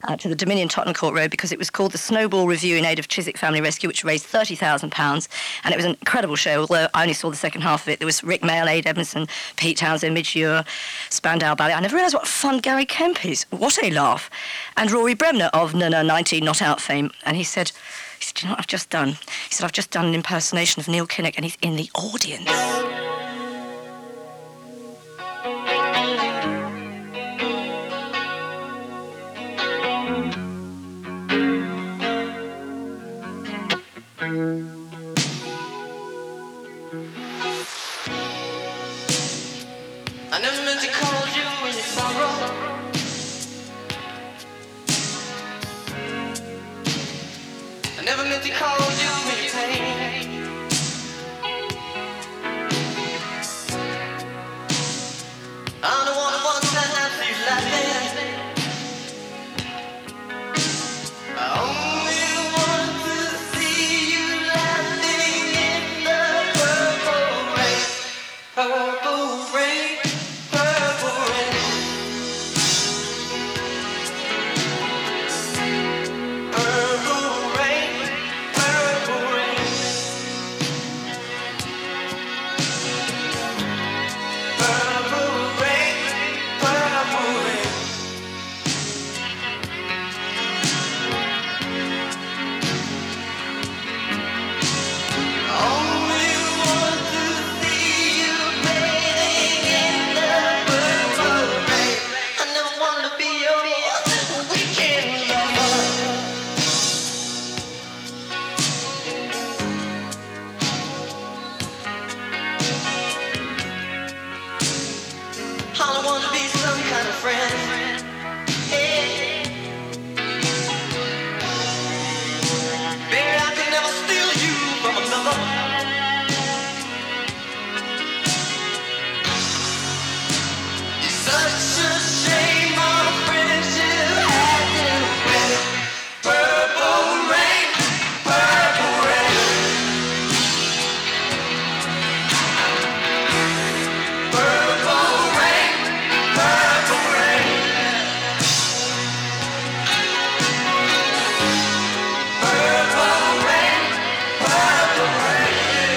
to the Dominion Tottenham Court Road because it was called the Snowball Review in aid of Chiswick Family Rescue, which raised £30,000. And it was an incredible show, although I only saw the second half of it. There was Rick Mail, Aid Edmondson, Pete Townsend, Midge Ure, Spandau Ballet. I never realised what fun Gary Kemp is. What a laugh. And Rory Bremner of Nana 19 Not Out fame. And he said, do you know what I've just done? He said, I've just done an impersonation of Neil Kinnock, and he's in the audience. I never meant to call you in your sorrow. I never meant to call you in your pain. I'm the one who wants that see you laughing. I only want to see you laughing in the purple rain. Purple rain. I wanna be some kind of friend. Hey. Baby, I can never steal you from another. It's such a shame our friendship had to end. Purple rain, purple rain. Purple rain. Purple rain. Purple rain. Purple rain.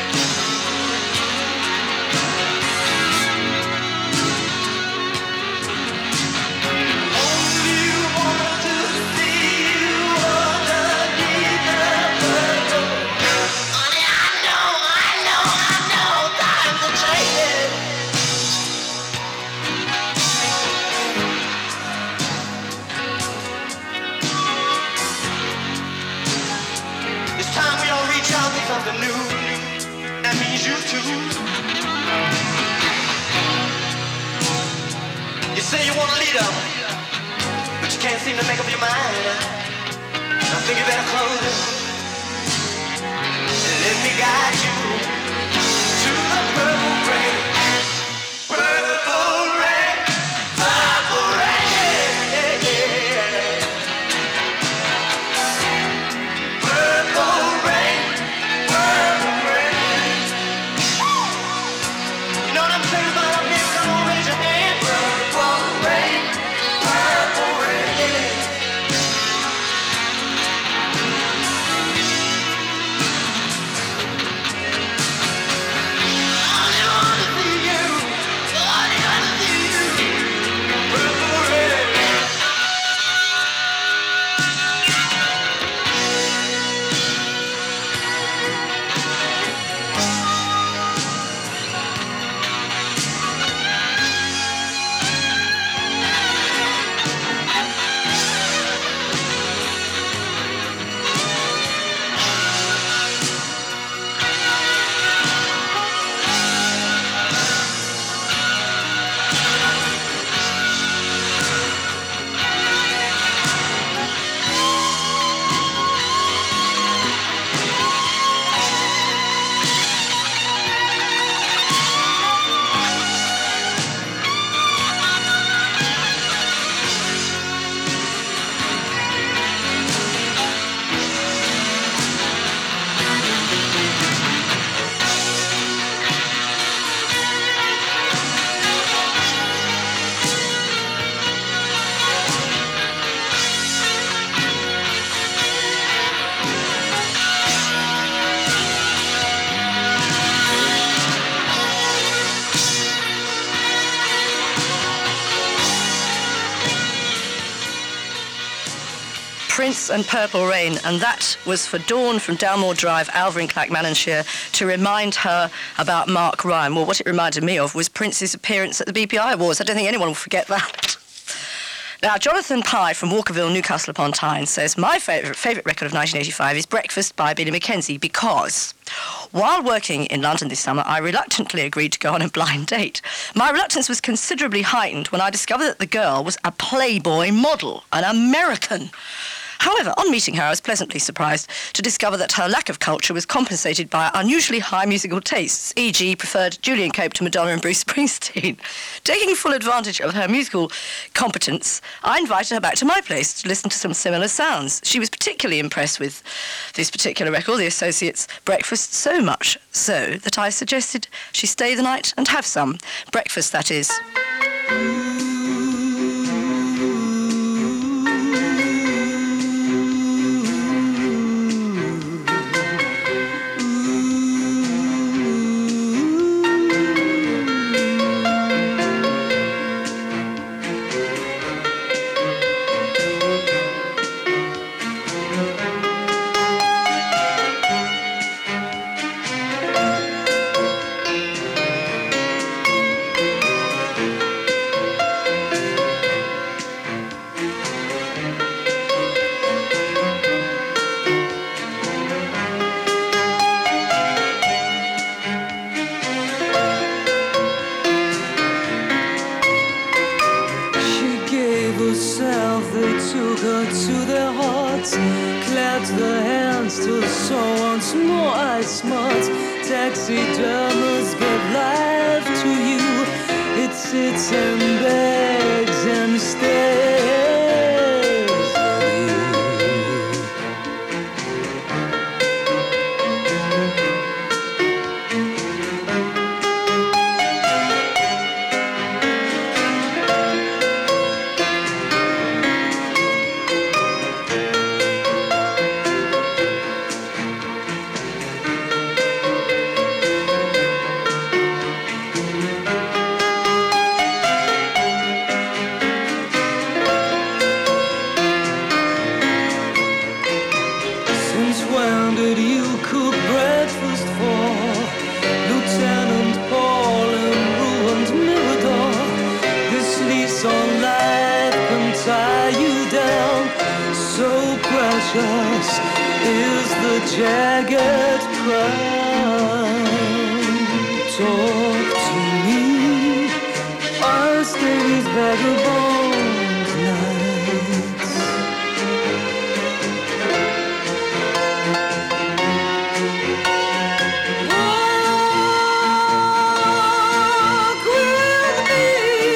Only want to see you underneath the purple. Honey, I know, times are changing. It's time we all reach out to something new. That means you too. You say you want a leader, but you can't seem to make up your mind. I think you better close it and let me guide you to the purple rain. Purple rain, purple rain. Purple rain, purple rain. You know what I'm saying about up here? Come on, raise your hand. Purple rain, purple rain. I only wanna see Prince and Purple Rain, and that was for Dawn from Dalmore Drive, Alva in Clackmannanshire, to remind her about Mark Ryan. Well, what it reminded me of was Prince's appearance at the BPI Awards. I don't think anyone will forget that. Now, Jonathan Pye from Walkerville, Newcastle upon Tyne says, my favourite record of 1985 is Breakfast by Billy Mackenzie because while working in London this summer, I reluctantly agreed to go on a blind date. My reluctance was considerably heightened when I discovered that the girl was a Playboy model, an American. However, on meeting her, I was pleasantly surprised to discover that her lack of culture was compensated by unusually high musical tastes, e.g. preferred Julian Cope to Madonna and Bruce Springsteen. Taking full advantage of her musical competence, I invited her back to my place to listen to some similar sounds. She was particularly impressed with this particular record, The Associates' Breakfast, so much so that I suggested she stay the night and have some. Breakfast, that is. Taxidermists give life to you. It sits and begs and stares at is the jagged crown. Talk to me, I'll stay these vagabond nights. Walk with me,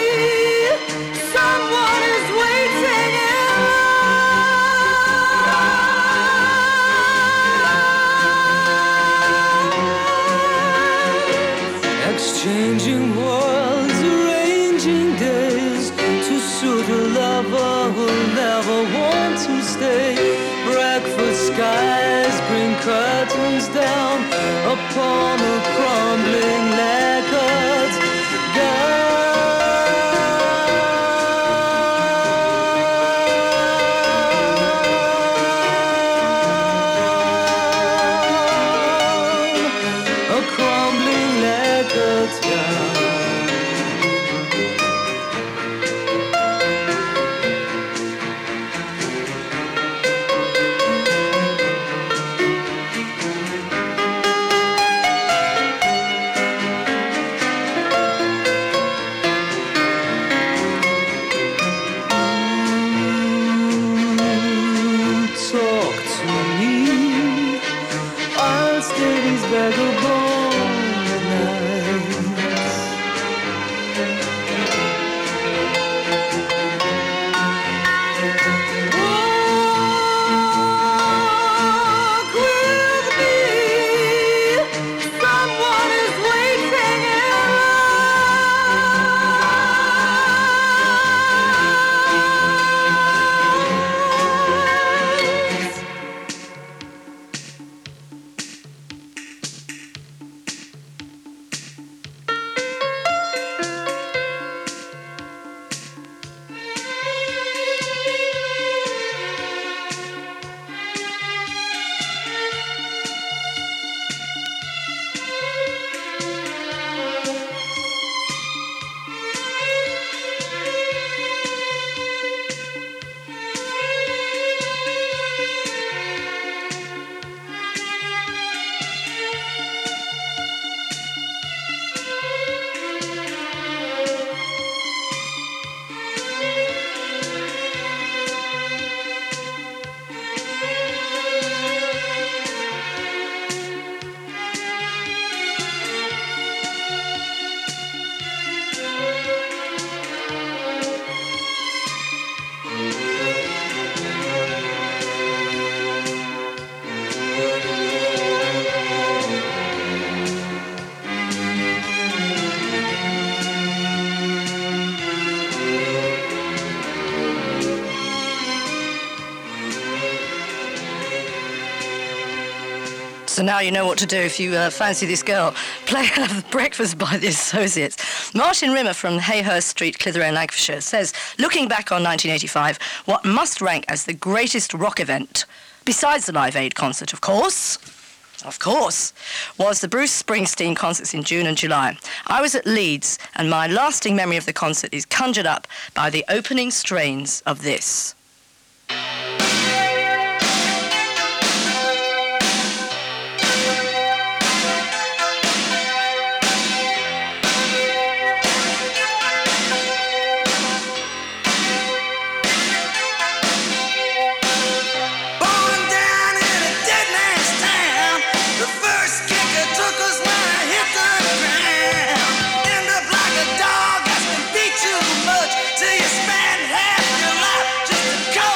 someone is waiting in exchanging worlds, arranging days to suit a lover who'll never want to stay. Breakfast skies bring curtains down upon a crumbling lacquered gown, a crumbling lacquered gown. So now you know what to do if you fancy this girl. Play her Breakfast by the Associates. Martin Rimmer from Hayhurst Street, Clitheroe, Lancashire, says, looking back on 1985, what must rank as the greatest rock event, besides the Live Aid concert, of course, was the Bruce Springsteen concerts in June and July. I was at Leeds, and my lasting memory of the concert is conjured up by the opening strains of this. Till you spend half your life just to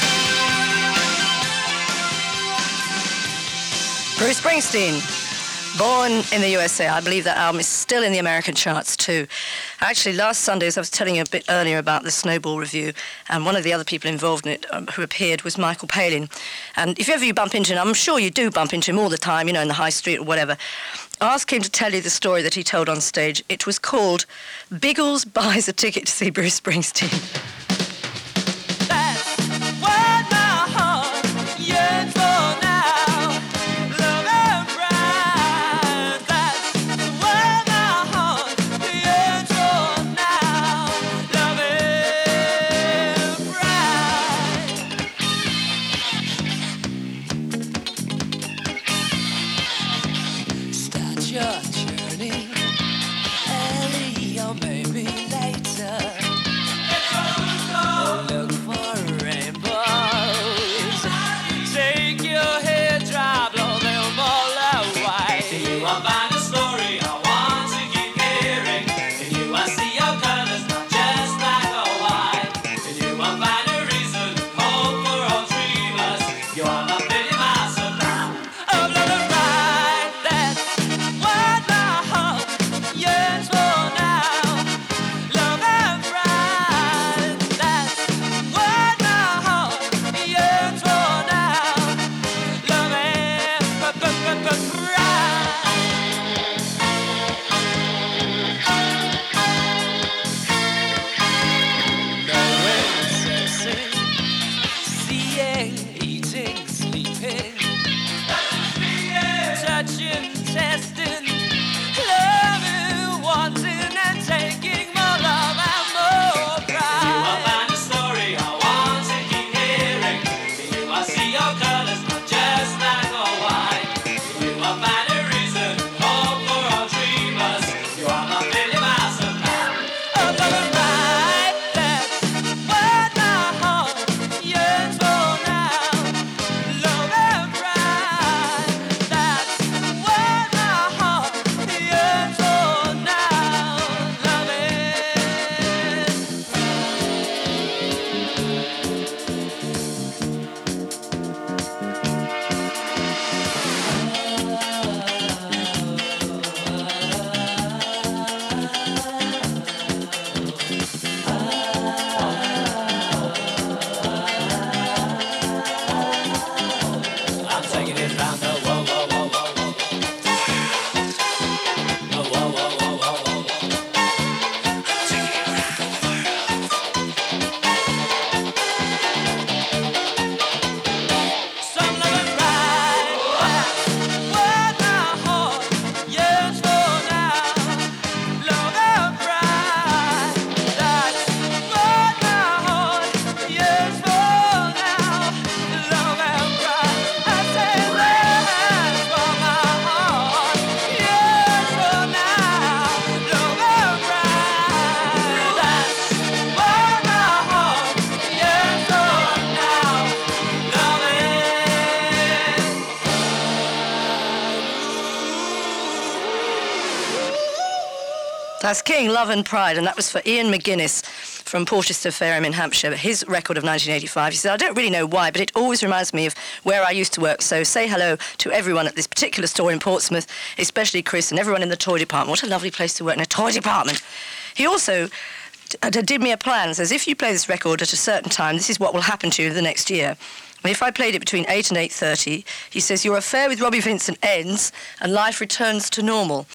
Bruce Springsteen Born in the USA. I believe that album is still in the American charts too. Actually, last Sunday, as I was telling you a bit earlier about the Snowball Review, and one of the other people involved in it who appeared was Michael Palin. And if ever you bump into him, I'm sure you do bump into him all the time, you know, in the high street or whatever, ask him to tell you the story that he told on stage. It was called Biggles Buys a Ticket to See Bruce Springsteen. That's King, Love and Pride, and that was for Ian McGuinness from Porchester, Fareham in Hampshire, his record of 1985. He said, I don't really know why, but it always reminds me of where I used to work, so say hello to everyone at this particular store in Portsmouth, especially Chris and everyone in the toy department. What a lovely place to work, in a toy department. He also did me a plan, says, if you play this record at a certain time, this is what will happen to you the next year. And if I played it between 8 and 8:30, he says, your affair with Robbie Vincent ends and life returns to normal.